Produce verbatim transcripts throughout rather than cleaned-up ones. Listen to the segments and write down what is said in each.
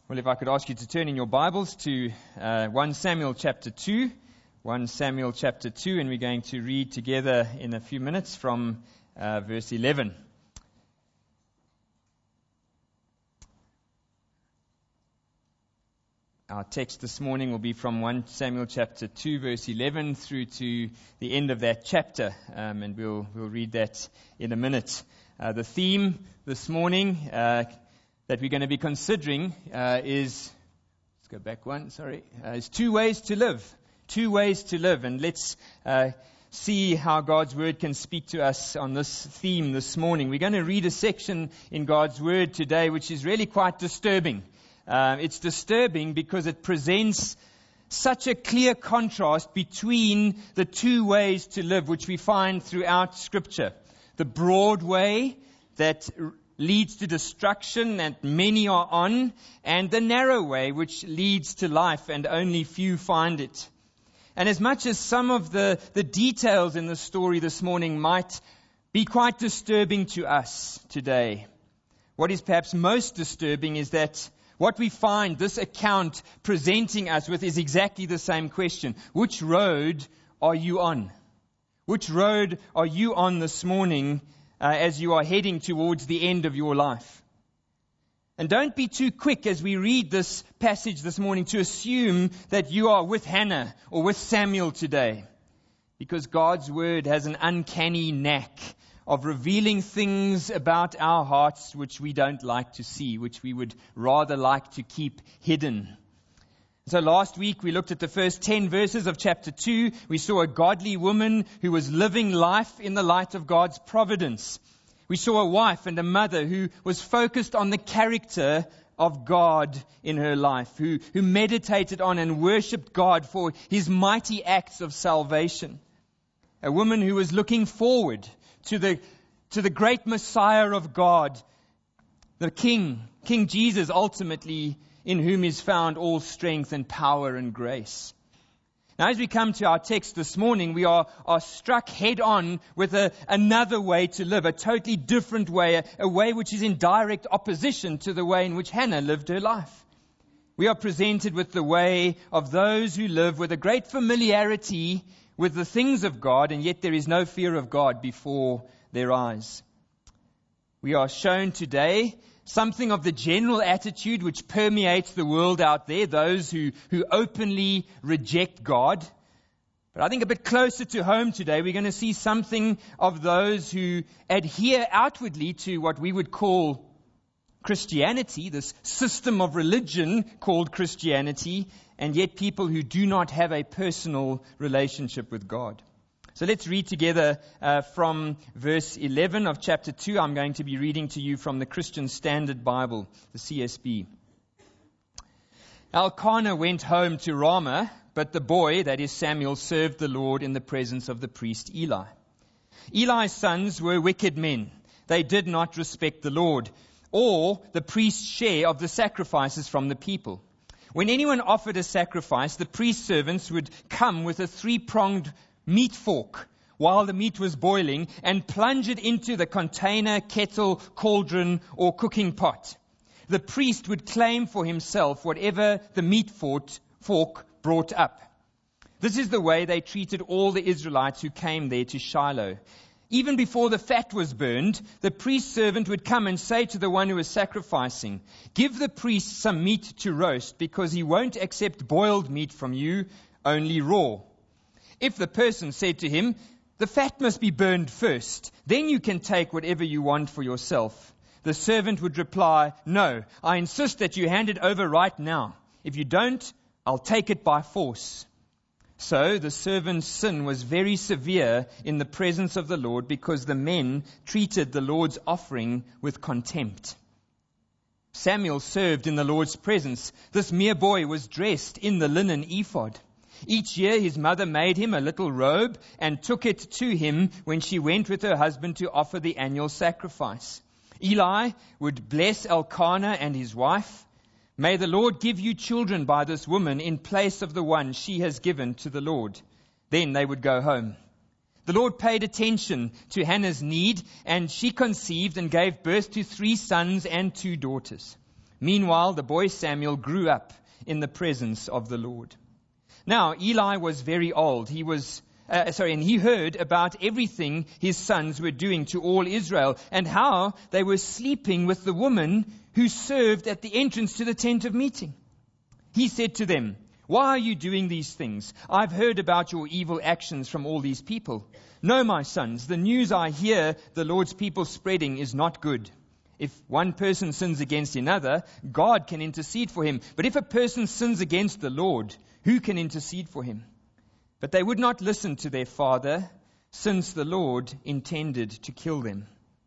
Well, if I could ask you to turn in your Bibles to uh, First Samuel chapter two, First Samuel chapter two, and we're going to read together in a few minutes from uh, verse eleven. Our text this morning will be from First Samuel chapter two, verse eleven, through to the end of that chapter, um, and we'll we'll read that in a minute. Uh, the theme this morning uh, that we're going to be considering uh, is, let's go back one, sorry, uh, is two ways to live. Two ways to live. And let's uh, see how God's Word can speak to us on this theme this morning. We're going to read a section in God's Word today which is really quite disturbing. Uh, it's disturbing because it presents such a clear contrast between the two ways to live which we find throughout Scripture. The broad way that leads to destruction that many are on, and the narrow way which leads to life and only few find it. And as much as some of the, the details in the story this morning might be quite disturbing to us today, what is perhaps most disturbing is that what we find this account presenting us with is exactly the same question. Which road are you on? Which road are you on this morning uh, as you are heading towards the end of your life? And don't be too quick as we read this passage this morning to assume that you are with Hannah or with Samuel today. Because God's Word has an uncanny knack of revealing things about our hearts which we don't like to see, which we would rather like to keep hidden. So last week we looked at the first ten verses of chapter two. We saw a godly woman who was living life in the light of God's providence. We saw a wife and a mother who was focused on the character of God in her life, who, who meditated on and worshipped God for His mighty acts of salvation. A woman who was looking forward to the, to the great Messiah of God, the King, King Jesus, ultimately, in whom is found all strength and power and grace. Now, as we come to our text this morning, we are, are struck head on with a, another way to live, a totally different way, a, a way which is in direct opposition to the way in which Hannah lived her life. We are presented with the way of those who live with a great familiarity with the things of God, and yet there is no fear of God before their eyes. We are shown today something of the general attitude which permeates the world out there, those who, who openly reject God. But I think a bit closer to home today, we're going to see something of those who adhere outwardly to what we would call Christianity, this system of religion called Christianity, and yet people who do not have a personal relationship with God. So let's read together uh, from verse eleven of chapter two. I'm going to be reading to you from the Christian Standard Bible, the C S B. Elkanah went home to Ramah, but the boy, that is Samuel, served the Lord in the presence of the priest Eli. Eli's sons were wicked men. They did not respect the Lord, or the priest's share of the sacrifices from the people. When anyone offered a sacrifice, the priest's servants would come with a three-pronged meat fork while the meat was boiling and plunge it into the container, kettle, cauldron, or cooking pot. The priest would claim for himself whatever the meat fork brought up. This is the way they treated all the Israelites who came there to Shiloh. Even before the fat was burned, the priest's servant would come and say to the one who was sacrificing, "Give the priest some meat to roast, because he won't accept boiled meat from you, only raw." If the person said to him, "The fat must be burned first, then you can take whatever you want for yourself," the servant would reply, "No, I insist that you hand it over right now. If you don't, I'll take it by force." So the servant's sin was very severe in the presence of the Lord, because the men treated the Lord's offering with contempt. Samuel served in the Lord's presence. This mere boy was dressed in the linen ephod. Each year his mother made him a little robe and took it to him when she went with her husband to offer the annual sacrifice. Eli would bless Elkanah and his wife. "May the Lord give you children by this woman in place of the one she has given to the Lord." Then they would go home. The Lord paid attention to Hannah's need, and she conceived and gave birth to three sons and two daughters. Meanwhile, the boy Samuel grew up in the presence of the Lord. Now, Eli was very old. He was, uh, sorry, and he heard about everything his sons were doing to all Israel and how they were sleeping with the woman who served at the entrance to the tent of meeting. He said to them, "Why are you doing these things? I've heard about your evil actions from all these people. No, my sons, the news I hear the Lord's people spreading is not good. If one person sins against another, God can intercede for him. But if a person sins against the Lord, who can intercede for him?" But they would not listen to their father, since the Lord intended to kill them.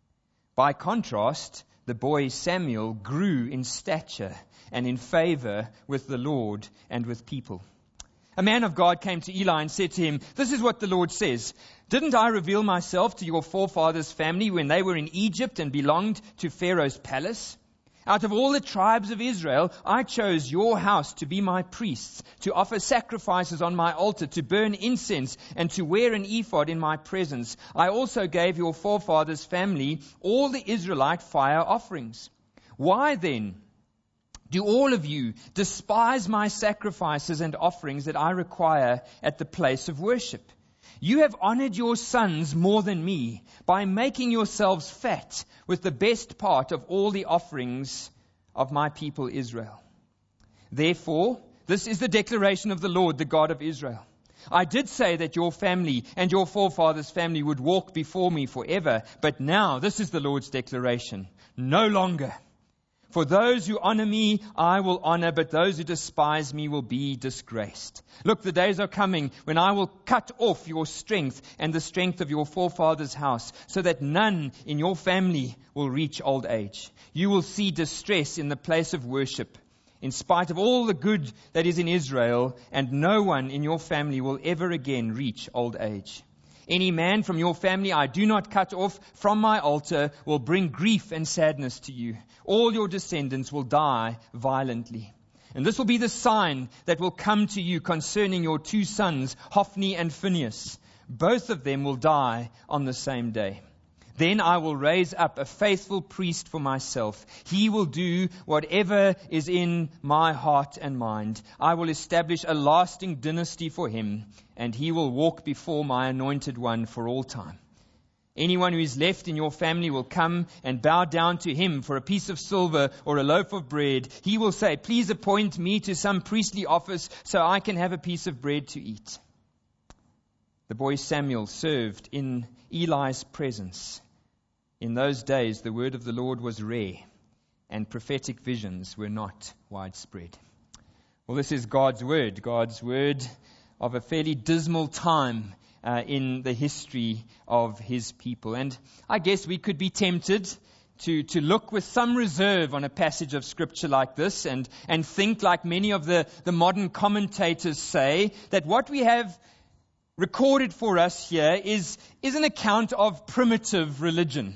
By contrast, the boy Samuel grew in stature and in favor with the Lord and with people. A man of God came to Eli and said to him, "This is what the Lord says. Didn't I reveal myself to your forefathers' family when they were in Egypt and belonged to Pharaoh's palace? Out of all the tribes of Israel, I chose your house to be my priests, to offer sacrifices on my altar, to burn incense, and to wear an ephod in my presence. I also gave your forefathers' family all the Israelite fire offerings. Why then do all of you despise my sacrifices and offerings that I require at the place of worship? You have honored your sons more than me by making yourselves fat with the best part of all the offerings of my people Israel. Therefore, this is the declaration of the Lord, the God of Israel. I did say that your family and your forefathers' family would walk before me forever, but now this is the Lord's declaration. No longer. For those who honor me, I will honor, but those who despise me will be disgraced. Look, the days are coming when I will cut off your strength and the strength of your forefathers' house, so that none in your family will reach old age. You will see distress in the place of worship, in spite of all the good that is in Israel, and no one in your family will ever again reach old age. Any man from your family I do not cut off from my altar will bring grief and sadness to you. All your descendants will die violently. And this will be the sign that will come to you concerning your two sons, Hophni and Phinehas. Both of them will die on the same day. Then I will raise up a faithful priest for myself. He will do whatever is in my heart and mind. I will establish a lasting dynasty for him, and he will walk before my anointed one for all time. Anyone who is left in your family will come and bow down to him for a piece of silver or a loaf of bread. He will say, "Please appoint me to some priestly office so I can have a piece of bread to eat." The boy Samuel served in Eli's presence. In those days, the word of the Lord was rare, and prophetic visions were not widespread. Well, this is God's word, God's word of a fairly dismal time uh, in the history of his people. And I guess we could be tempted to, to look with some reserve on a passage of scripture like this and, and think, like many of the, the modern commentators say, that what we have recorded for us here is, is an account of primitive religion.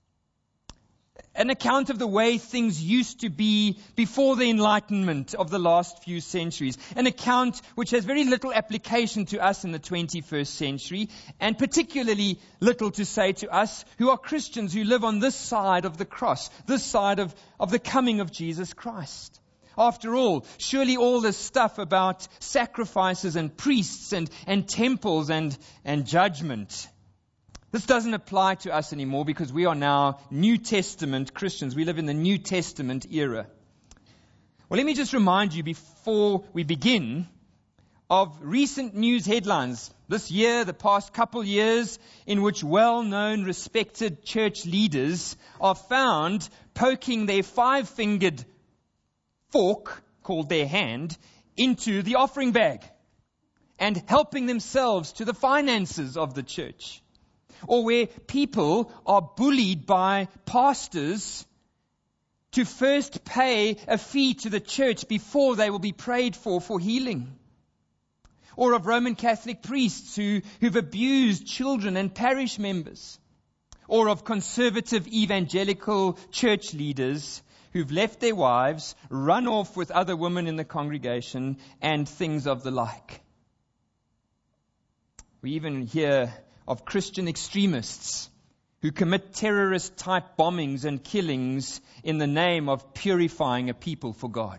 An account of the way things used to be before the Enlightenment of the last few centuries. An account which has very little application to us in the twenty-first century, and particularly little to say to us who are Christians who live on this side of the cross, this side of, of the coming of Jesus Christ. After all, surely all this stuff about sacrifices and priests and, and temples and, and judgment, this doesn't apply to us anymore because we are now New Testament Christians. We live in the New Testament era. Well, let me just remind you before we begin of recent news headlines this year, the past couple years, in which well-known, respected church leaders are found poking their five-fingered fork, called their hand, into the offering bag and helping themselves to the finances of the church. Or where people are bullied by pastors to first pay a fee to the church before they will be prayed for for healing. Or of Roman Catholic priests who, who've abused children and parish members. Or of conservative evangelical church leaders who've left their wives, run off with other women in the congregation, and things of the like. We even hear of Christian extremists who commit terrorist-type bombings and killings in the name of purifying a people for God.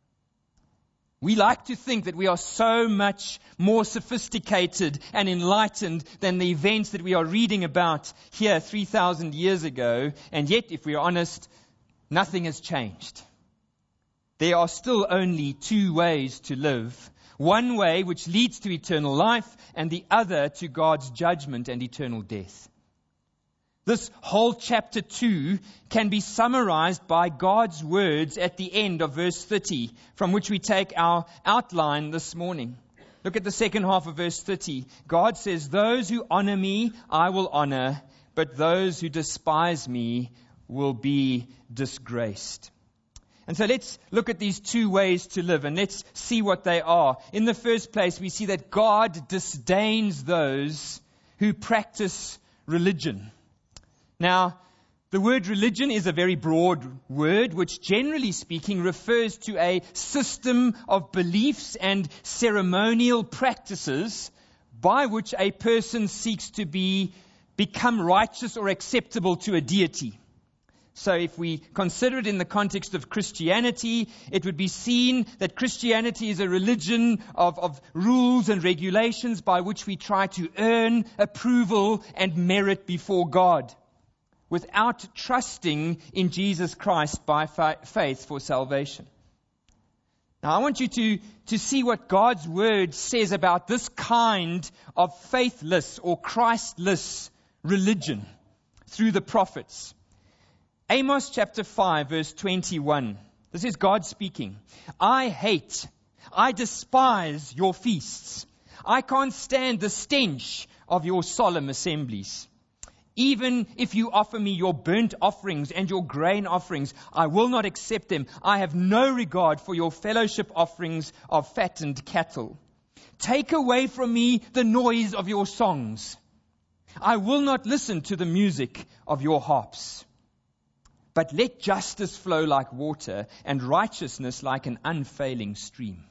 We like to think that we are so much more sophisticated and enlightened than the events that we are reading about here three thousand years ago, and yet, if we are honest, nothing has changed. There are still only two ways to live. One way which leads to eternal life, and the other to God's judgment and eternal death. This whole chapter two can be summarized by God's words at the end of verse thirty, from which we take our outline this morning. Look at the second half of verse thirty. God says, "Those who honor me, I will honor, but those who despise me will be disgraced." And so let's look at these two ways to live, and let's see what they are. In the first place, we see that God disdains those who practice religion. Now, the word religion is a very broad word, which generally speaking refers to a system of beliefs and ceremonial practices by which a person seeks to be become righteous or acceptable to a deity. So if we consider it in the context of Christianity, it would be seen that Christianity is a religion of, of rules and regulations by which we try to earn approval and merit before God, without trusting in Jesus Christ by fa- faith for salvation. Now I want you to, to see what God's word says about this kind of faithless or Christless religion through the prophets. Amos chapter five, verse twenty-one. This is God speaking. "I hate, I despise your feasts. I can't stand the stench of your solemn assemblies. Even if you offer me your burnt offerings and your grain offerings, I will not accept them. I have no regard for your fellowship offerings of fattened cattle. Take away from me the noise of your songs. I will not listen to the music of your harps. But let justice flow like water and righteousness like an unfailing stream."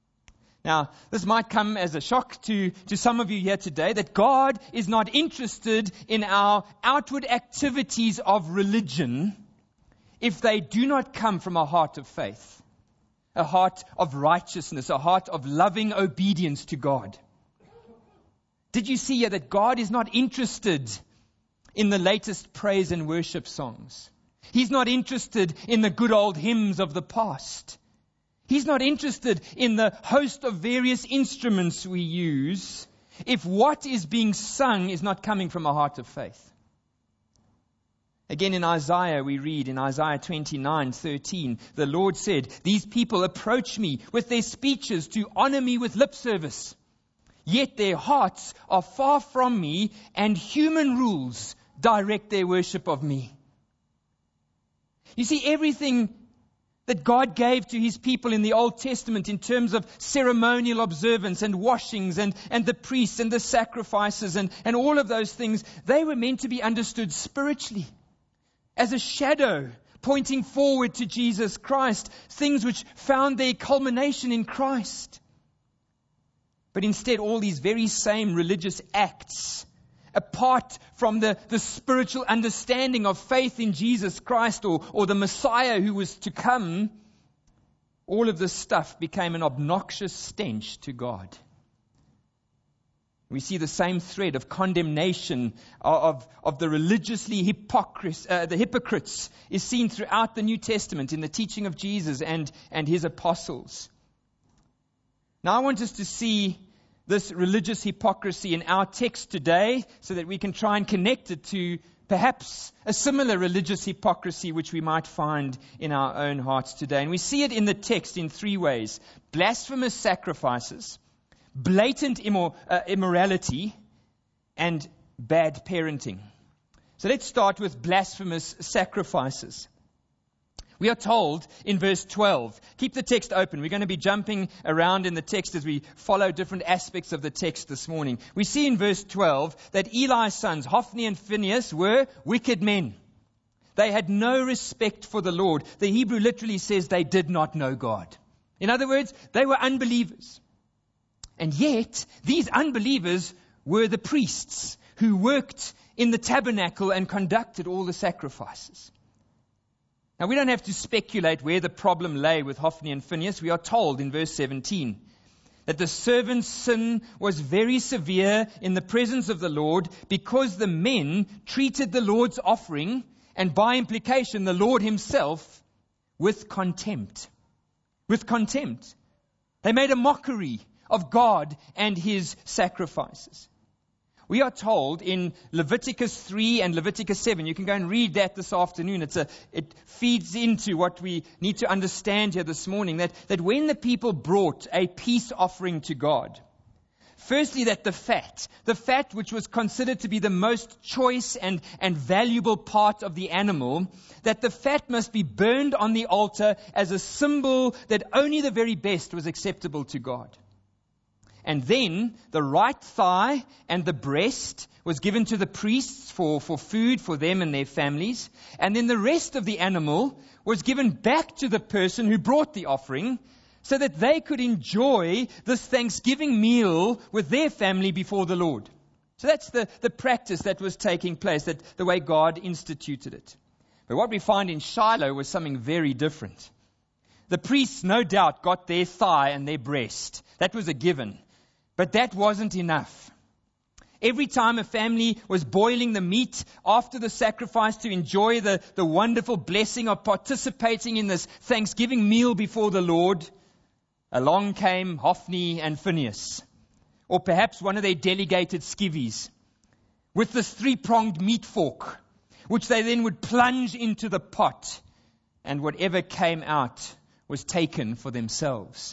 Now, this might come as a shock to, to some of you here today, that God is not interested in our outward activities of religion if they do not come from a heart of faith, a heart of righteousness, a heart of loving obedience to God. Did you see here that God is not interested in the latest praise and worship songs? He's not interested in the good old hymns of the past. He's not interested in the host of various instruments we use if what is being sung is not coming from a heart of faith. Again in Isaiah we read in Isaiah twenty-nine thirteen, the Lord said, "These people approach me with their speeches to honor me with lip service. Yet their hearts are far from me, and human rules direct their worship of me." You see, everything that God gave to his people in the Old Testament in terms of ceremonial observance and washings and, and the priests and the sacrifices and, and all of those things, they were meant to be understood spiritually as a shadow pointing forward to Jesus Christ, things which found their culmination in Christ. But instead, all these very same religious acts, apart from the, the spiritual understanding of faith in Jesus Christ or, or the Messiah who was to come, all of this stuff became an obnoxious stench to God. We see the same thread of condemnation of, of the religiously hypocrites, uh, the hypocrites is seen throughout the New Testament in the teaching of Jesus and, and his apostles. Now I want us to see this religious hypocrisy in our text today so that we can try and connect it to perhaps a similar religious hypocrisy which we might find in our own hearts today. And we see it in the text in three ways: blasphemous sacrifices, blatant immor- uh, immorality, and bad parenting. So let's start with blasphemous sacrifices. We are told in verse twelve, keep the text open. We're going to be jumping around in the text as we follow different aspects of the text this morning. We see in verse twelve that Eli's sons, Hophni and Phinehas, were wicked men. They had no respect for the Lord. The Hebrew literally says they did not know God. In other words, they were unbelievers. And yet, these unbelievers were the priests who worked in the tabernacle and conducted all the sacrifices. Now, we don't have to speculate where the problem lay with Hophni and Phinehas. We are told in verse seventeen that the servant's sin was very severe in the presence of the Lord because the men treated the Lord's offering, and by implication the Lord himself, with contempt. With contempt. They made a mockery of God and his sacrifices. We are told in Leviticus three and Leviticus seven, you can go and read that this afternoon. It's a, it feeds into what we need to understand here this morning, that, that when the people brought a peace offering to God, firstly that the fat, the fat which was considered to be the most choice and, and valuable part of the animal, that the fat must be burned on the altar as a symbol that only the very best was acceptable to God. And then the right thigh and the breast was given to the priests for, for food for them and their families. And then the rest of the animal was given back to the person who brought the offering so that they could enjoy this Thanksgiving meal with their family before the Lord. So that's the, the practice that was taking place, that the way God instituted it. But what we find in Shiloh was something very different. The priests, no doubt, got their thigh and their breast. That was a given. But that wasn't enough. Every time a family was boiling the meat after the sacrifice to enjoy the, the wonderful blessing of participating in this Thanksgiving meal before the Lord, along came Hophni and Phinehas, or perhaps one of their delegated skivvies, with this three-pronged meat fork, which they then would plunge into the pot, and whatever came out was taken for themselves.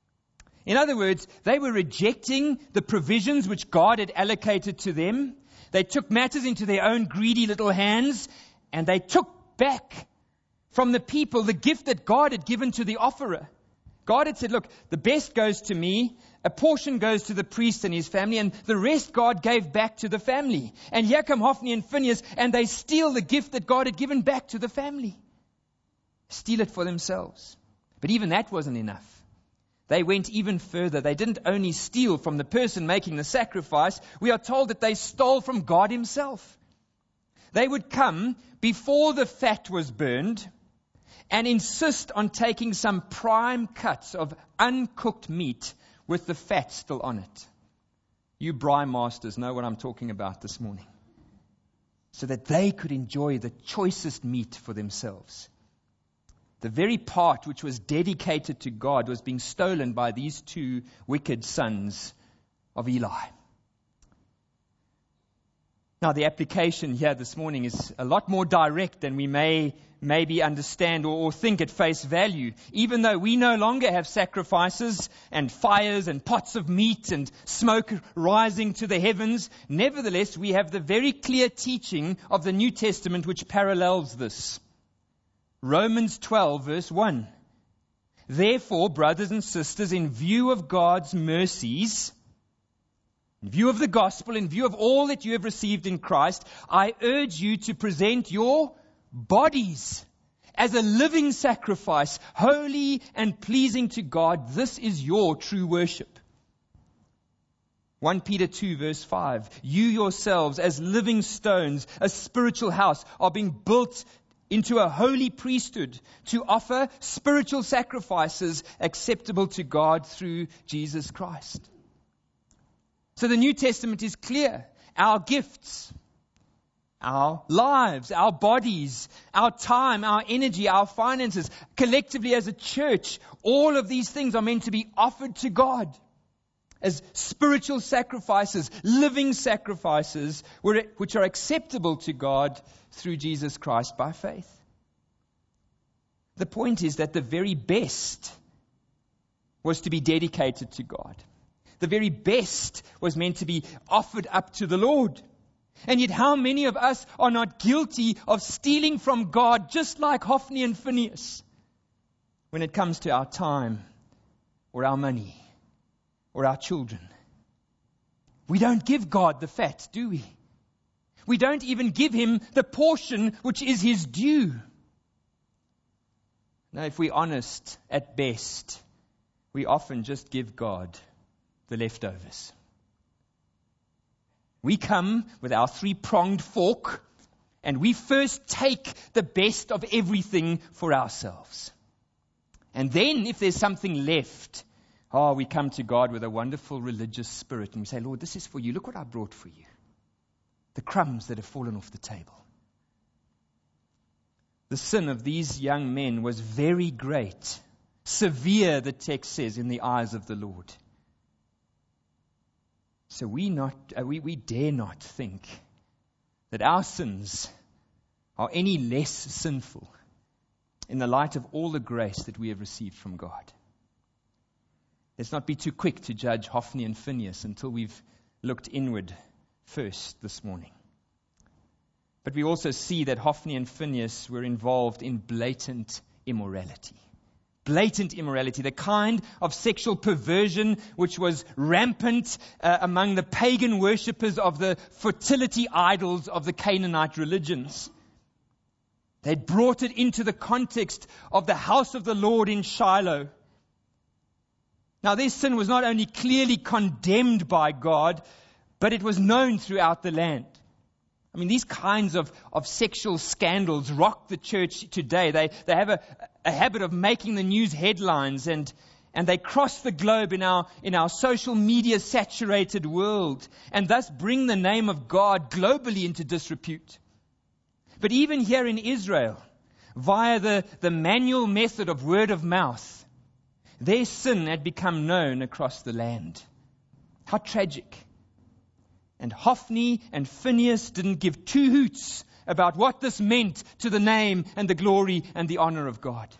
In other words, they were rejecting the provisions which God had allocated to them. They took matters into their own greedy little hands, and they took back from the people the gift that God had given to the offerer. God had said, look, the best goes to me, a portion goes to the priest and his family, and the rest God gave back to the family. And here come Hophni and Phinehas, and they steal the gift that God had given back to the family. Steal it for themselves. But even that wasn't enough. They went even further. They didn't only steal from the person making the sacrifice. We are told that they stole from God himself. They would come before the fat was burned and insist on taking some prime cuts of uncooked meat with the fat still on it. You braai masters know what I'm talking about this morning. So that they could enjoy the choicest meat for themselves. The very part which was dedicated to God was being stolen by these two wicked sons of Eli. Now, the application here this morning is a lot more direct than we may maybe understand or, or think at face value. Even though we no longer have sacrifices and fires and pots of meat and smoke rising to the heavens, nevertheless, we have the very clear teaching of the New Testament which parallels this. Romans twelve, verse one. Therefore, brothers and sisters, in view of God's mercies, in view of the gospel, in view of all that you have received in Christ, I urge you to present your bodies as a living sacrifice, holy and pleasing to God. This is your true worship. First Peter two, verse five. You yourselves, as living stones, a spiritual house, are being built into a holy priesthood to offer spiritual sacrifices acceptable to God through Jesus Christ. So the New Testament is clear. Our gifts, our lives, our bodies, our time, our energy, our finances, collectively as a church, all of these things are meant to be offered to God as spiritual sacrifices, living sacrifices, which are acceptable to God through Jesus Christ by faith. The point is that the very best was to be dedicated to God. The very best was meant to be offered up to the Lord. And yet how many of us are not guilty of stealing from God just like Hophni and Phinehas when it comes to our time or our money or our children? We don't give God the fat, do we? We don't even give him the portion which is his due. Now, if we're honest, at best, we often just give God the leftovers. We come with our three-pronged fork, and we first take the best of everything for ourselves. And then, if there's something left, oh, we come to God with a wonderful religious spirit, and we say, Lord, this is for you. Look what I brought for you. The crumbs that have fallen off the table. The sin of these young men was very great. Severe, the text says, in the eyes of the Lord. So we not uh, we, we dare not think that our sins are any less sinful in the light of all the grace that we have received from God. Let's not be too quick to judge Hophni and Phinehas until we've looked inward first this morning. But we also see that Hophni and Phinehas were involved in blatant immorality. Blatant immorality, the kind of sexual perversion which was rampant uh, among the pagan worshippers of the fertility idols of the Canaanite religions. They'd brought it into the context of the house of the Lord in Shiloh. Now, this sin was not only clearly condemned by God, but it was known throughout the land. I mean, these kinds of, of sexual scandals rock the church today. They they have a, a habit of making the news headlines, and and they cross the globe in our in our social media saturated world, and thus bring the name of God globally into disrepute. But even here in Israel, via the, the manual method of word of mouth, their sin had become known across the land. How tragic. And Hophni and Phinehas didn't give two hoots about what this meant to the name and the glory and the honor of God.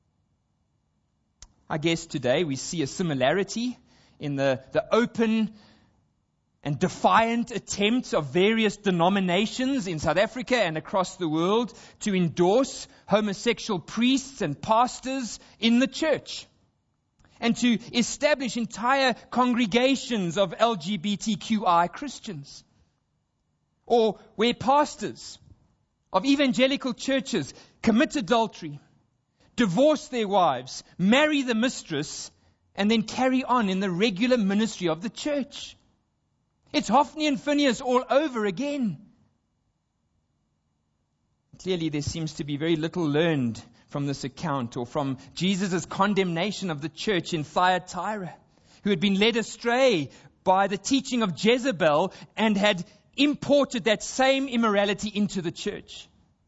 I guess today we see a similarity in the, the open and defiant attempts of various denominations in South Africa and across the world to endorse homosexual priests and pastors in the church, and to establish entire congregations of L G B T Q I Christians. Or where pastors of evangelical churches commit adultery, divorce their wives, marry the mistress, and then carry on in the regular ministry of the church. It's Hophni and Phinehas all over again. Clearly, there seems to be very little learned from this account, or from Jesus' condemnation of the church in Thyatira, who had been led astray by the teaching of Jezebel and had imported that same immorality into the church.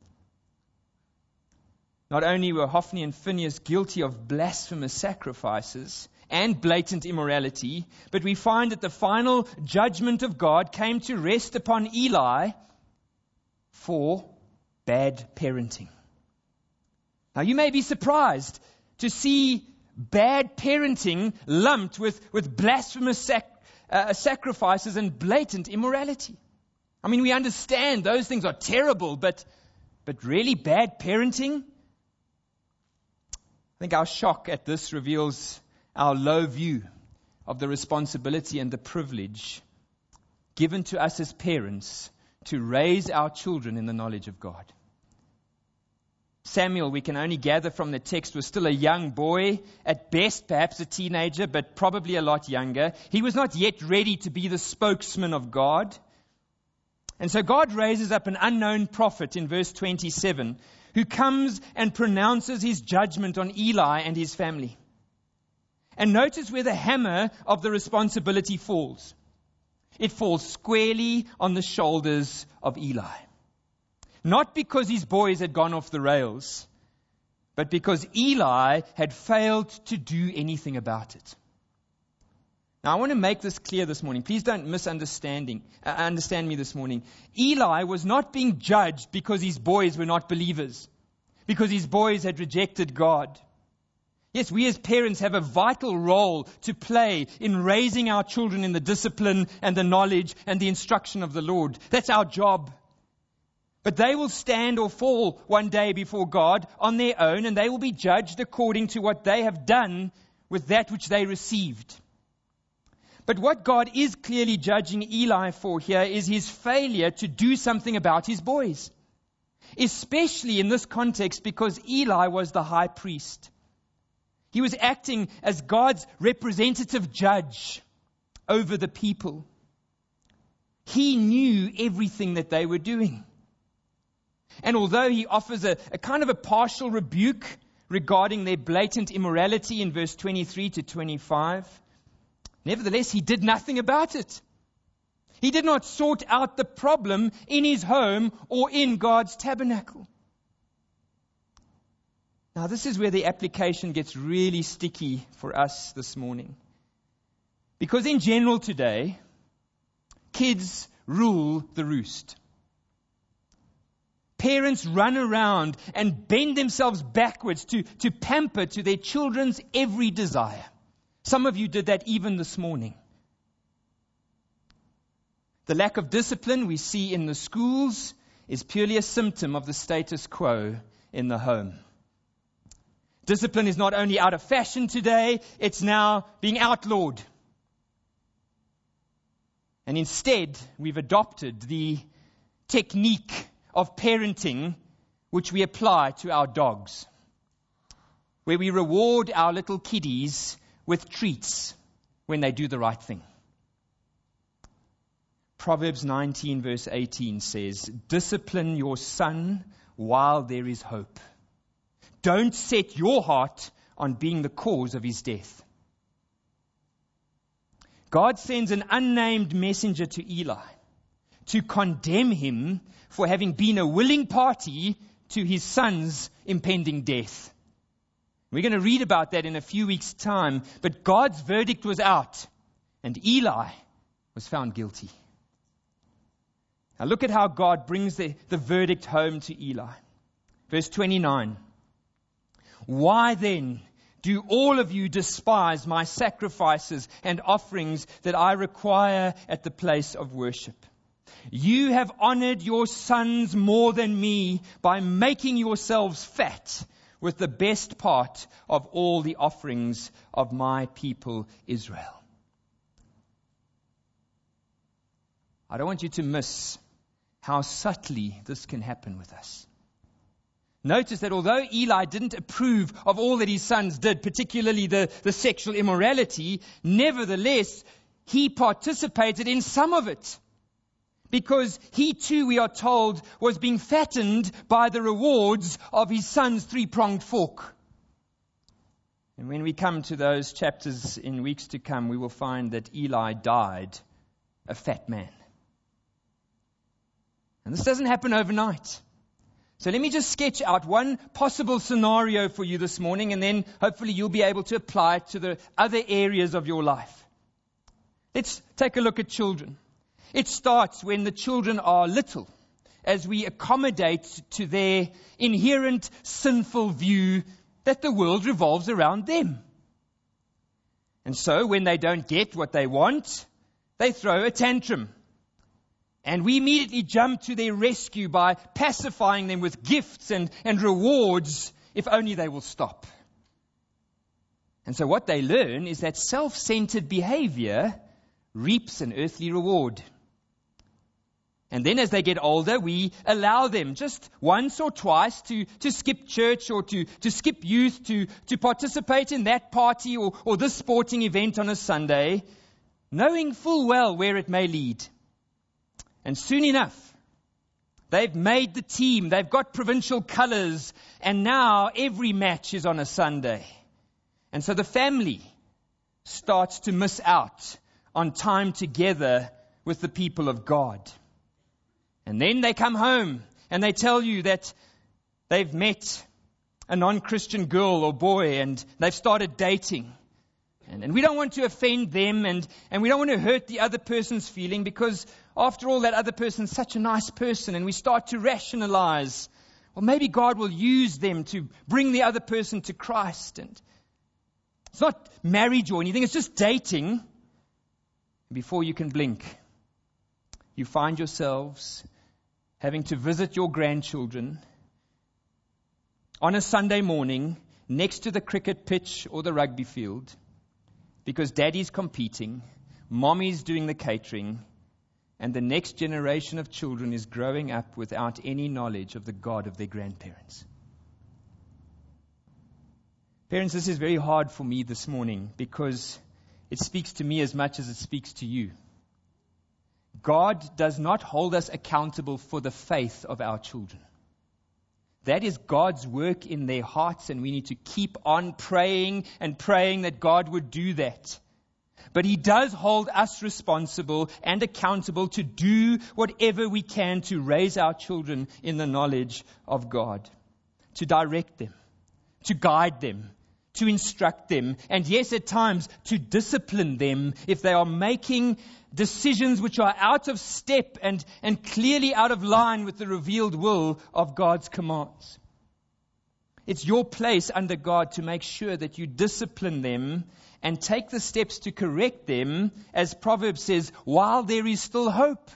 Not only were Hophni and Phinehas guilty of blasphemous sacrifices and blatant immorality, but we find that the final judgment of God came to rest upon Eli for bad parenting. Now, you may be surprised to see bad parenting lumped with, with blasphemous sac, uh, sacrifices and blatant immorality. I mean, we understand those things are terrible, but, but really bad parenting? I think our shock at this reveals our low view of the responsibility and the privilege given to us as parents to raise our children in the knowledge of God. Samuel, we can only gather from the text, was still a young boy, at best perhaps a teenager, but probably a lot younger. He was not yet ready to be the spokesman of God. And so God raises up an unknown prophet in verse twenty-seven, who comes and pronounces his judgment on Eli and his family. And notice where the hammer of the responsibility falls. It falls squarely on the shoulders of Eli. Not because his boys had gone off the rails, but because Eli had failed to do anything about it. Now, I want to make this clear this morning. Please don't misunderstanding, uh, understand me this morning. Eli was not being judged because his boys were not believers, because his boys had rejected God. Yes, we as parents have a vital role to play in raising our children in the discipline and the knowledge and the instruction of the Lord. That's our job. But they will stand or fall one day before God on their own, and they will be judged according to what they have done with that which they received. But what God is clearly judging Eli for here is his failure to do something about his boys. Especially in this context, because Eli was the high priest. He was acting as God's representative judge over the people. He knew everything that they were doing. And although he offers a, a kind of a partial rebuke regarding their blatant immorality in verse twenty-three to twenty-five, nevertheless, he did nothing about it. He did not sort out the problem in his home or in God's tabernacle. Now, this is where the application gets really sticky for us this morning. Because in general today, kids rule the roost. Parents run around and bend themselves backwards to, to pamper to their children's every desire. Some of you did that even this morning. The lack of discipline we see in the schools is purely a symptom of the status quo in the home. Discipline is not only out of fashion today, it's now being outlawed. And instead, we've adopted the technique of parenting which we apply to our dogs, where we reward our little kiddies with treats when they do the right thing. Proverbs nineteen verse eighteen says, "Discipline your son while there is hope. Don't set your heart on being the cause of his death." God sends an unnamed messenger to Eli to condemn him for having been a willing party to his son's impending death. We're going to read about that in a few weeks' time, but God's verdict was out, and Eli was found guilty. Now look at how God brings the, the verdict home to Eli. Verse twenty-nine. "Why then do all of you despise my sacrifices and offerings that I require at the place of worship? You have honored your sons more than me by making yourselves fat with the best part of all the offerings of my people Israel." I don't want you to miss how subtly this can happen with us. Notice that although Eli didn't approve of all that his sons did, particularly the, the sexual immorality, nevertheless, he participated in some of it. Because he too, we are told, was being fattened by the rewards of his son's three-pronged fork. And when we come to those chapters in weeks to come, we will find that Eli died a fat man. And this doesn't happen overnight. So let me just sketch out one possible scenario for you this morning, and then hopefully you'll be able to apply it to the other areas of your life. Let's take a look at children. It starts when the children are little, as we accommodate to their inherent sinful view that the world revolves around them. And so when they don't get what they want, they throw a tantrum. And we immediately jump to their rescue by pacifying them with gifts and, and rewards, if only they will stop. And so what they learn is that self-centered behavior reaps an earthly reward. And then as they get older, we allow them just once or twice to, to skip church or to, to skip youth, to, to participate in that party or, or this sporting event on a Sunday, knowing full well where it may lead. And soon enough, they've made the team, they've got provincial colors, and now every match is on a Sunday. And so the family starts to miss out on time together with the people of God. And then they come home and they tell you that they've met a non-Christian girl or boy and they've started dating. And, and we don't want to offend them and, and we don't want to hurt the other person's feeling, because after all, that other person's such a nice person, and we start to rationalize, well, maybe God will use them to bring the other person to Christ. And it's not marriage or anything, it's just dating. Before you can blink, you find yourselves having to visit your grandchildren on a Sunday morning next to the cricket pitch or the rugby field, because daddy's competing, mommy's doing the catering, and the next generation of children is growing up without any knowledge of the God of their grandparents. Parents, this is very hard for me this morning because it speaks to me as much as it speaks to you. God does not hold us accountable for the faith of our children. That is God's work in their hearts, and we need to keep on praying and praying that God would do that. But He does hold us responsible and accountable to do whatever we can to raise our children in the knowledge of God, to direct them, to guide them, to instruct them, and yes, at times, to discipline them if they are making decisions which are out of step and, and clearly out of line with the revealed will of God's commands. It's your place under God to make sure that you discipline them and take the steps to correct them, as Proverbs says, while there is still hope.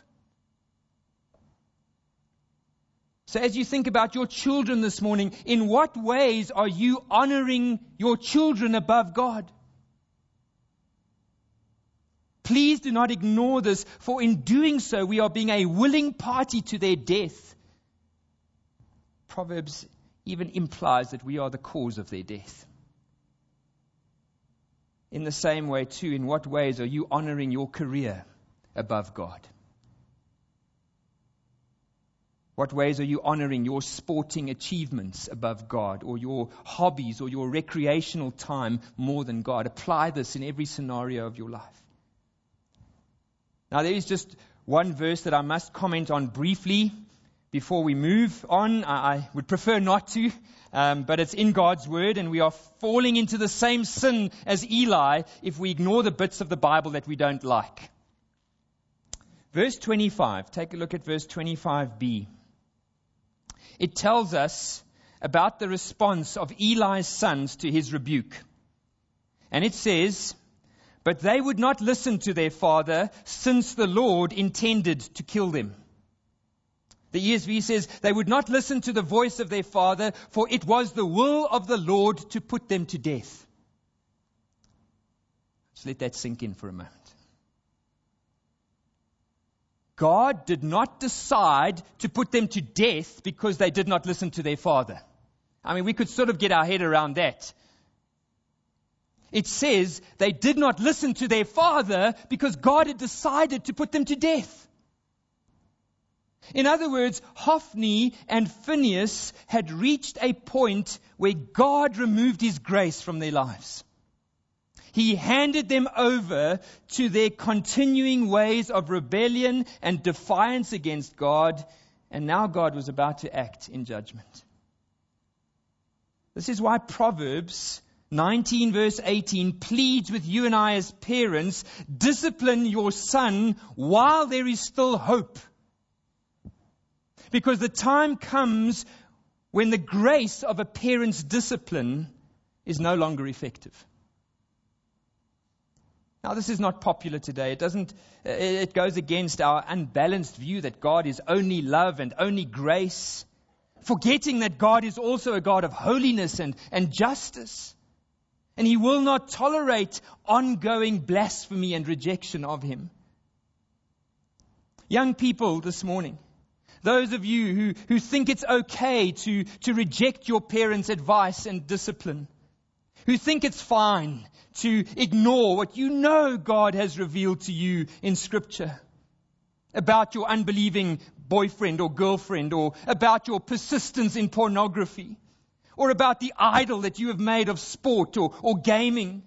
So as you think about your children this morning, in what ways are you honoring your children above God? Please do not ignore this, for in doing so, we are being a willing party to their death. Proverbs even implies that we are the cause of their death. In the same way, too, in what ways are you honoring your career above God? What ways are you honoring your sporting achievements above God, or your hobbies or your recreational time more than God? Apply this in every scenario of your life. Now, there is just one verse that I must comment on briefly before we move on. I, I would prefer not to, um, but it's in God's Word, and we are falling into the same sin as Eli if we ignore the bits of the Bible that we don't like. Verse twenty-five, take a look at verse twenty-five b. It tells us about the response of Eli's sons to his rebuke. And it says, "But they would not listen to their father, since the Lord intended to kill them." The E S V says, "They would not listen to the voice of their father, for it was the will of the Lord to put them to death." Let's let that sink in for a moment. God did not decide to put them to death because they did not listen to their father. I mean, we could sort of get our head around that. It says they did not listen to their father because God had decided to put them to death. In other words, Hophni and Phinehas had reached a point where God removed His grace from their lives. He handed them over to their continuing ways of rebellion and defiance against God, and now God was about to act in judgment. This is why Proverbs nineteen verse eighteen pleads with you and I as parents, discipline your son while there is still hope. Because the time comes when the grace of a parent's discipline is no longer effective. Now, this is not popular today. It doesn't, it goes against our unbalanced view that God is only love and only grace, forgetting that God is also a God of holiness and, and justice. And He will not tolerate ongoing blasphemy and rejection of Him. Young people this morning, those of you who, who think it's okay to, to reject your parents' advice and discipline, who think it's fine to ignore what you know God has revealed to you in Scripture about your unbelieving boyfriend or girlfriend, or about your persistence in pornography, or about the idol that you have made of sport or, or gaming.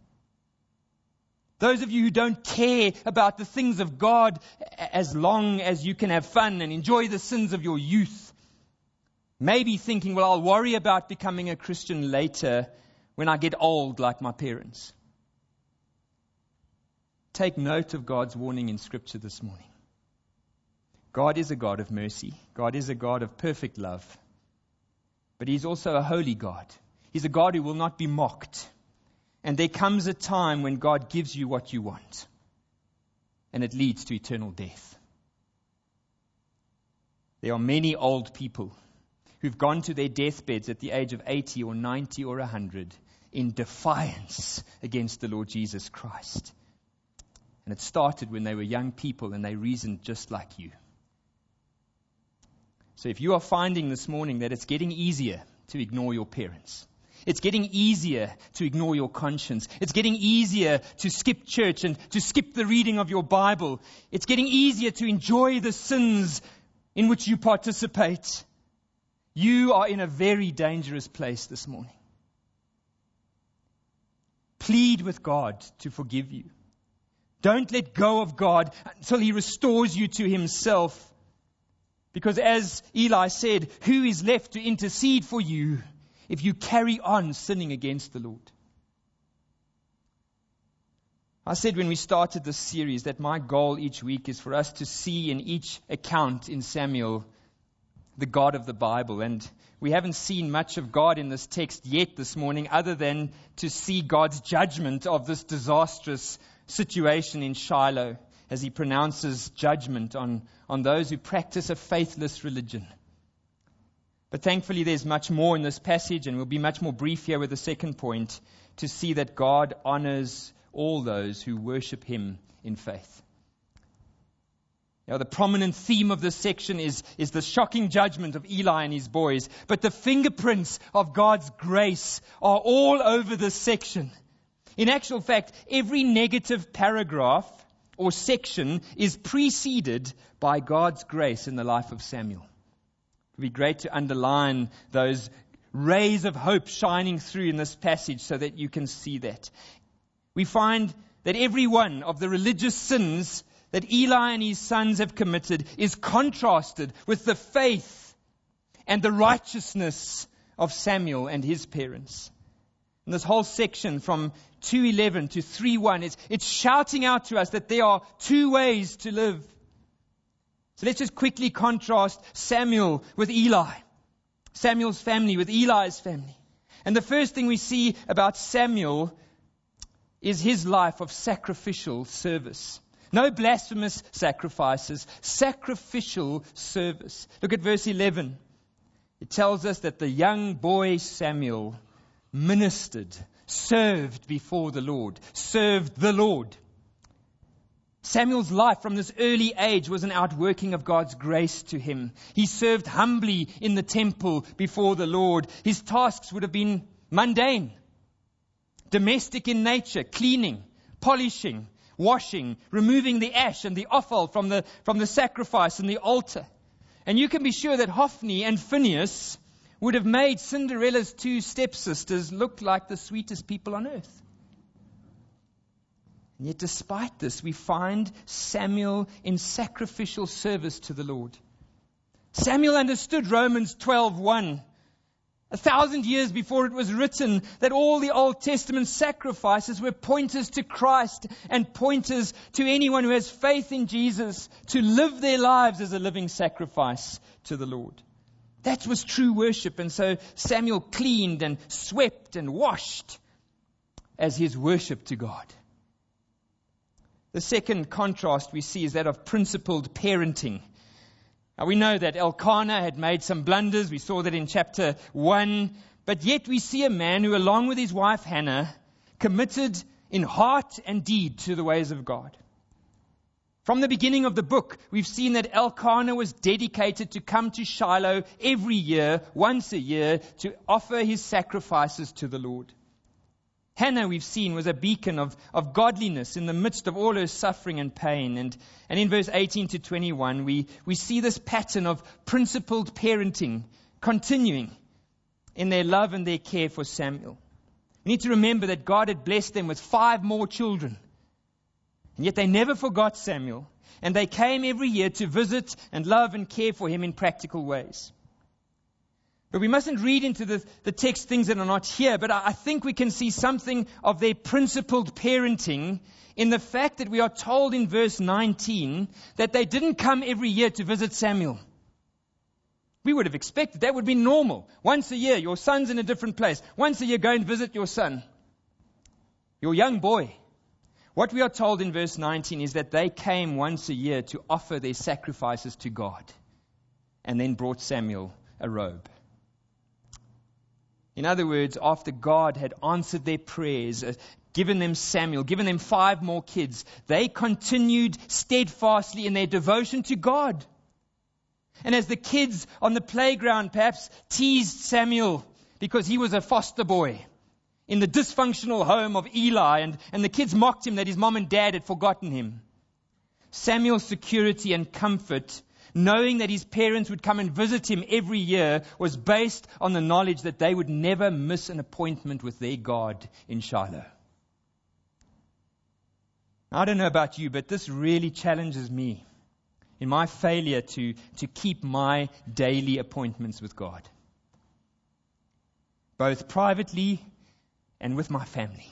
Those of you who don't care about the things of God as long as you can have fun and enjoy the sins of your youth, maybe thinking, well, I'll worry about becoming a Christian later when I get old like my parents. Take note of God's warning in Scripture this morning. God is a God of mercy. God is a God of perfect love. But He's also a holy God. He's a God who will not be mocked. And there comes a time when God gives you what you want, and it leads to eternal death. There are many old people who've gone to their deathbeds at the age of eighty or ninety or one hundred in defiance against the Lord Jesus Christ. And it started when they were young people and they reasoned just like you. So if you are finding this morning that it's getting easier to ignore your parents, It's getting easier to ignore your conscience. It's getting easier to skip church and to skip the reading of your Bible. It's getting easier to enjoy the sins in which you participate. You are in a very dangerous place this morning. Plead with God to forgive you. Don't let go of God until He restores you to Himself. Because as Eli said, who is left to intercede for you if you carry on sinning against the Lord? I said when we started this series that my goal each week is for us to see in each account in Samuel the God of the Bible. And we haven't seen much of God in this text yet this morning, other than to see God's judgment of this disastrous situation in Shiloh as He pronounces judgment on, on those who practice a faithless religion. But thankfully there's much more in this passage, and we'll be much more brief here with the second point, to see that God honors all those who worship Him in faith. Now, the prominent theme of this section is, is the shocking judgment of Eli and his boys. But the fingerprints of God's grace are all over this section. In actual fact, every negative paragraph or section is preceded by God's grace in the life of Samuel. It would be great to underline those rays of hope shining through in this passage so that you can see that. We find that every one of the religious sins that Eli and his sons have committed is contrasted with the faith and the righteousness of Samuel and his parents. And this whole section from two eleven to three one, it's, it's shouting out to us that there are two ways to live. So let's just quickly contrast Samuel with Eli. Samuel's family with Eli's family. And the first thing we see about Samuel is his life of sacrificial service. No blasphemous sacrifices, sacrificial service. Look at verse eleven. It tells us that the young boy Samuel ministered, served before the Lord, served the Lord. Samuel's life from this early age was an outworking of God's grace to him. He served humbly in the temple before the Lord. His tasks would have been mundane, domestic in nature, cleaning, polishing, washing, removing the ash and the offal from the, from the sacrifice and the altar. And you can be sure that Hophni and Phinehas would have made Cinderella's two stepsisters look like the sweetest people on earth. And yet despite this, we find Samuel in sacrificial service to the Lord. Samuel understood Romans twelve one. A thousand years before it was written, that all the Old Testament sacrifices were pointers to Christ and pointers to anyone who has faith in Jesus to live their lives as a living sacrifice to the Lord. That was true worship. And so Samuel cleaned and swept and washed as his worship to God. The second contrast we see is that of principled parenting. Now we know that Elkanah had made some blunders. We saw that in chapter one. But yet we see a man who, along with his wife Hannah, committed in heart and deed to the ways of God. From the beginning of the book, we've seen that Elkanah was dedicated to come to Shiloh every year, once a year, to offer his sacrifices to the Lord. Hannah, we've seen, was a beacon of, of godliness in the midst of all her suffering and pain. And, and in verse eighteen to twenty-one, we, we see this pattern of principled parenting continuing in their love and their care for Samuel. We need to remember that God had blessed them with five more children. And yet they never forgot Samuel. And they came every year to visit and love and care for him in practical ways. But we mustn't read into the, the text things that are not here. But I, I think we can see something of their principled parenting in the fact that we are told in verse nineteen that they didn't come every year to visit Samuel. We would have expected that would be normal. Once a year, your son's in a different place. Once a year, go and visit your son, your young boy. What we are told in verse nineteen is that they came once a year to offer their sacrifices to God and then brought Samuel a robe. In other words, after God had answered their prayers, uh, given them Samuel, given them five more kids, they continued steadfastly in their devotion to God. And as the kids on the playground perhaps teased Samuel because he was a foster boy in the dysfunctional home of Eli, and, and the kids mocked him that his mom and dad had forgotten him. Samuel's security and comfort, knowing that his parents would come and visit him every year, was based on the knowledge that they would never miss an appointment with their God in Shiloh. I don't know about you, but this really challenges me in my failure to, to keep my daily appointments with God, both privately and with my family.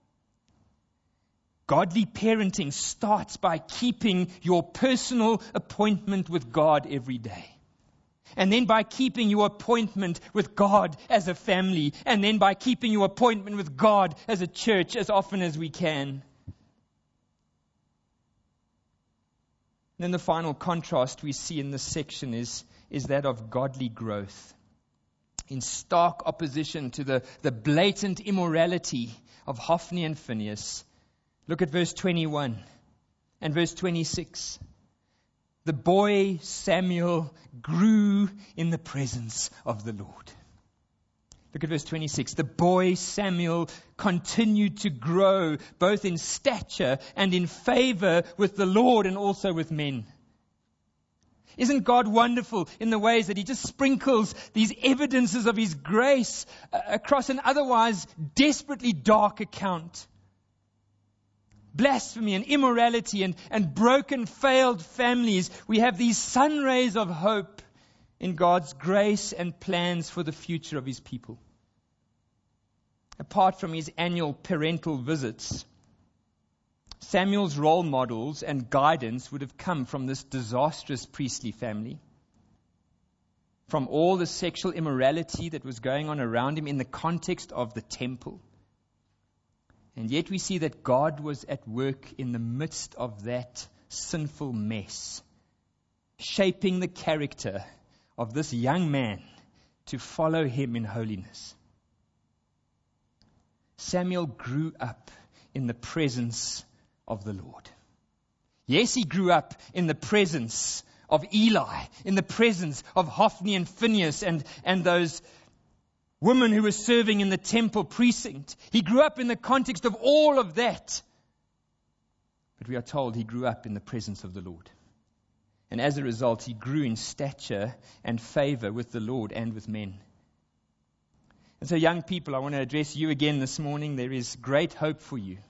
Godly parenting starts by keeping your personal appointment with God every day. And then by keeping your appointment with God as a family. And then by keeping your appointment with God as a church as often as we can. And then the final contrast we see in this section is, is that of godly growth. In stark opposition to the, the blatant immorality of Hophni and Phinehas. Look at verse twenty-one and verse twenty-six. The boy Samuel grew in the presence of the Lord. Look at verse twenty-six. The boy Samuel continued to grow both in stature and in favor with the Lord and also with men. Isn't God wonderful in the ways that He just sprinkles these evidences of His grace across an otherwise desperately dark account? Blasphemy and immorality and, and broken, failed families. We have these sun rays of hope in God's grace and plans for the future of His people. Apart from His annual parental visits, Samuel's role models and guidance would have come from this disastrous priestly family. From all the sexual immorality that was going on around him in the context of the temple. And yet we see that God was at work in the midst of that sinful mess, shaping the character of this young man to follow Him in holiness. Samuel grew up in the presence of the Lord. Yes, he grew up in the presence of Eli, in the presence of Hophni and Phinehas and, and those women who were serving in the temple precinct. He grew up in the context of all of that. But we are told he grew up in the presence of the Lord. And as a result, he grew in stature and favor with the Lord and with men. And so, young people, I want to address you again this morning. There is great hope for you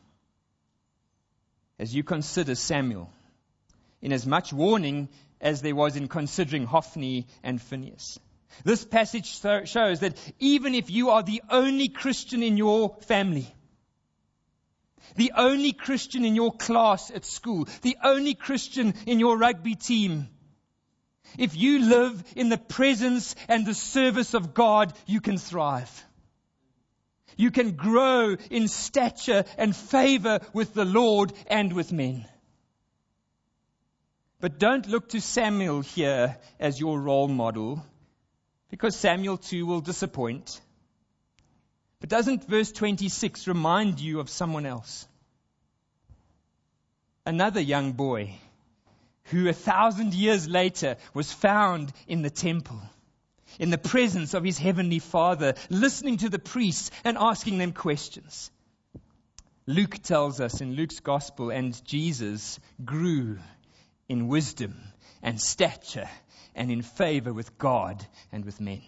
as you consider Samuel, in as much warning as there was in considering Hophni and Phinehas. This passage so shows that even if you are the only Christian in your family, the only Christian in your class at school, the only Christian in your rugby team, if you live in the presence and the service of God, you can thrive. You can grow in stature and favor with the Lord and with men. But don't look to Samuel here as your role model, because Samuel too will disappoint. But doesn't verse twenty-six remind you of someone else? Another young boy who a thousand years later was found in the temple, in the presence of his heavenly Father, listening to the priests and asking them questions. Luke tells us in Luke's Gospel, and Jesus grew in wisdom and stature and in favor with God and with men.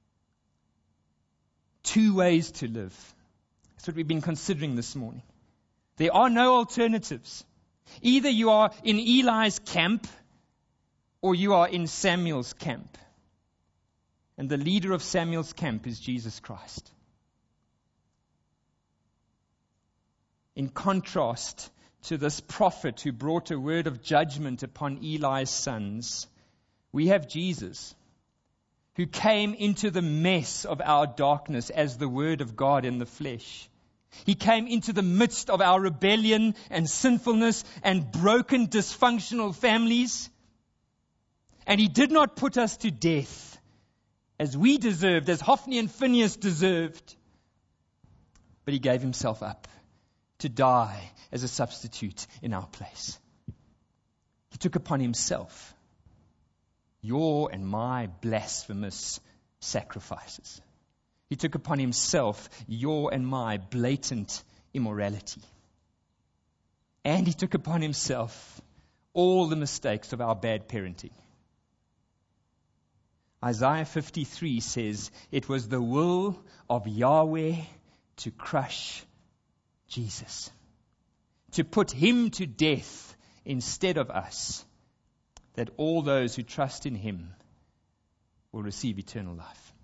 Two ways to live. That's what we've been considering this morning. There are no alternatives. Either you are in Eli's camp or you are in Samuel's camp. And the leader of Samuel's camp is Jesus Christ. In contrast to this prophet who brought a word of judgment upon Eli's sons, we have Jesus, who came into the mess of our darkness as the Word of God in the flesh. He came into the midst of our rebellion and sinfulness and broken, dysfunctional families. And He did not put us to death as we deserved, as Hophni and Phinehas deserved. But He gave Himself up to die as a substitute in our place. He took upon Himself your and my blasphemous sacrifices. He took upon himself your and my blatant immorality. And he took upon himself all the mistakes of our bad parenting. Isaiah fifty-three says, it was the will of Yahweh to crush Jesus, to put him to death instead of us, that all those who trust in him will receive eternal life.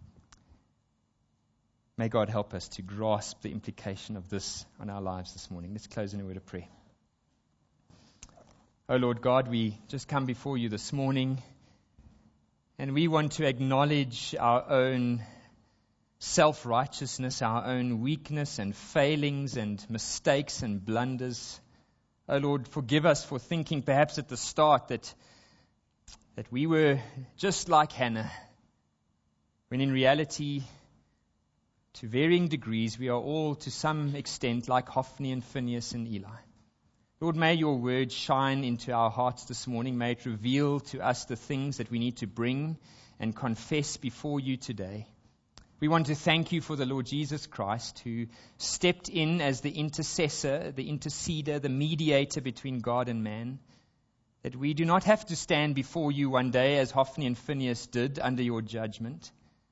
May God help us to grasp the implication of this on our lives this morning. Let's close in a word of prayer. Oh Lord God, we just come before you this morning, and we want to acknowledge our own self-righteousness, our own weakness and failings and mistakes and blunders. Oh Lord, forgive us for thinking perhaps at the start that, that we were just like Hannah, when in reality, to varying degrees, we are all to some extent like Hophni and Phinehas and Eli. Lord, may your word shine into our hearts this morning. May it reveal to us the things that we need to bring and confess before you today. We want to thank you for the Lord Jesus Christ, who stepped in as the intercessor, the interceder, the mediator between God and man, that we do not have to stand before you one day as Hophni and Phinehas did under your judgment,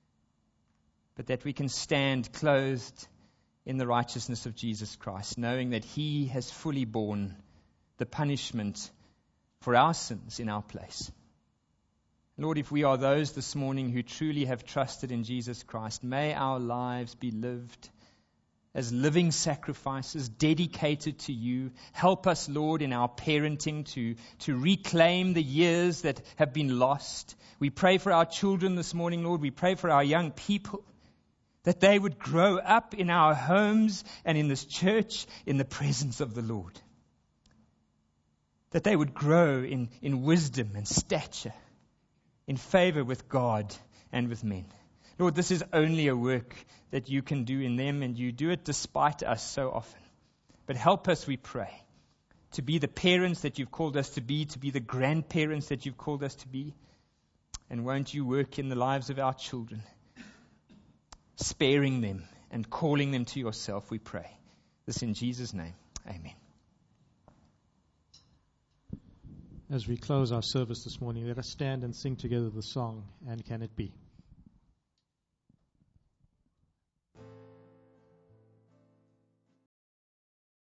but that we can stand clothed in the righteousness of Jesus Christ, knowing that he has fully borne the punishment for our sins in our place. Lord, if we are those this morning who truly have trusted in Jesus Christ, may our lives be lived as living sacrifices dedicated to you. Help us, Lord, in our parenting to, to reclaim the years that have been lost. We pray for our children this morning, Lord. We pray for our young people, that they would grow up in our homes and in this church in the presence of the Lord. That they would grow in, in wisdom and stature, in favor with God and with men. Lord, this is only a work that you can do in them, and you do it despite us so often. But help us, we pray, to be the parents that you've called us to be, to be the grandparents that you've called us to be. And won't you work in the lives of our children, sparing them and calling them to yourself, we pray. This in Jesus' name. Amen. As we close our service this morning, let us stand and sing together the song, And Can It Be?